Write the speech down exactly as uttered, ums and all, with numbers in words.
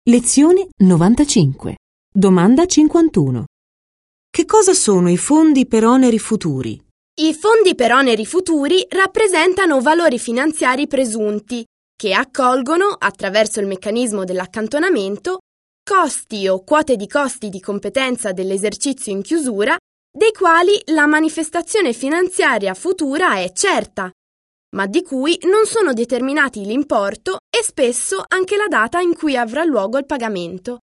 Lezione novantacinque. Domanda cinquantuno. Che cosa sono i fondi per oneri futuri? I fondi per oneri futuri rappresentano valori finanziari presunti che accolgono, attraverso il meccanismo dell'accantonamento, costi o quote di costi di competenza dell'esercizio in chiusura, dei quali la manifestazione finanziaria futura è certa, ma di cui non sono determinati l'importo e spesso anche la data in cui avrà luogo il pagamento.